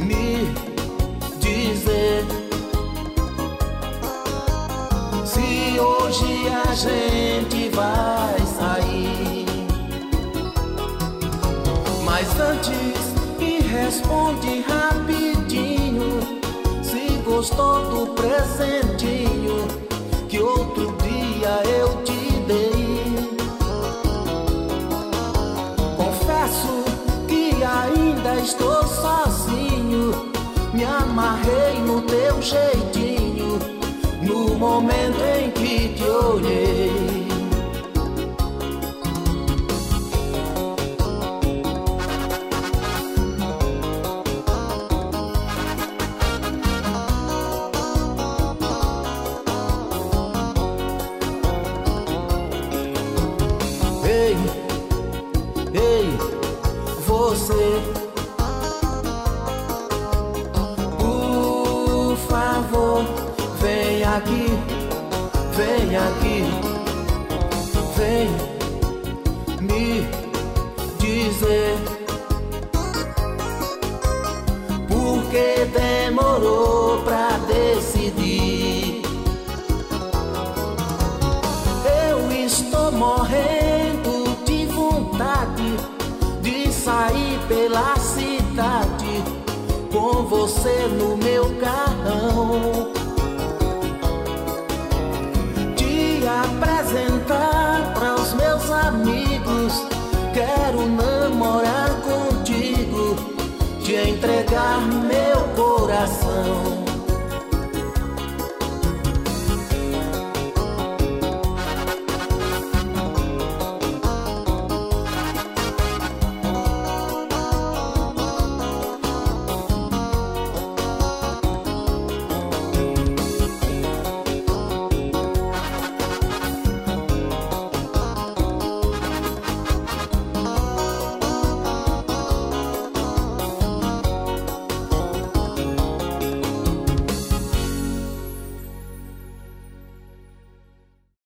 me dizer se hoje a gente vai sair. Mas antes me responde rapidinho se gostou do presentinho que outro dia eu te dei. Confesso que ainda estou sozinho, me amarrei no teu jeitinho no momento em que te olhei. Ei, ei, você, por favor, vem aqui, vem aqui, vem me dizer por que demorou pra decidir. Eu estou morrendo de vontade de sair pela cidade com você no meu carrão, te apresentar para os meus amigos. Quero namorar contigo, te entregar meu coração.